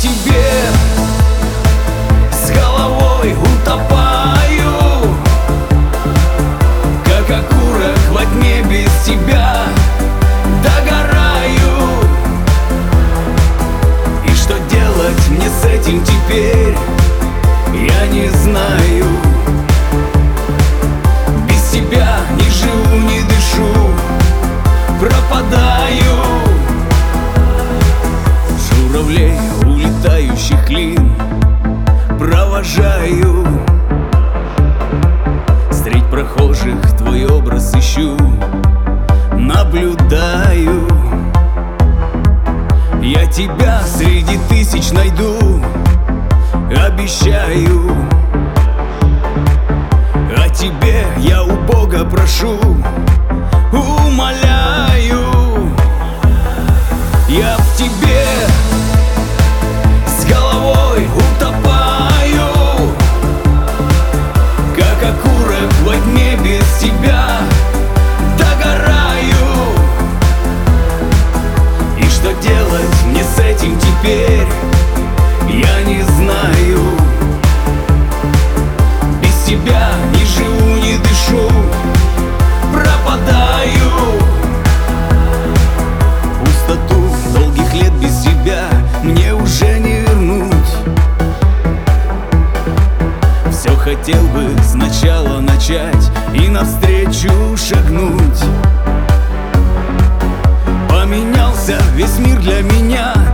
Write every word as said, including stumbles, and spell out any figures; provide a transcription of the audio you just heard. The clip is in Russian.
тебе с головой утопаю, как окурок во тьме без тебя догораю. И что делать мне с этим теперь, я не знаю. Без тебя не живу, не дышу, пропадаю. Журавлей, улетающих клин, провожаю. Средь прохожих твой образ ищу, наблюдаю. Я тебя среди тысяч найду, обещаю. О тебе я у Бога прошу, умоляю. Я в тебе с головой утопаю, как окурок во тьме без тебя догораю. И что делать мне с этим теперь, я не знаю. Без тебя не живу, не дышу, пропадаю. Пустоту долгих лет без тебя мне уже не вернуть. Все хотел бы сначала начать и навстречу шагнуть. Поменялся весь мир для меня,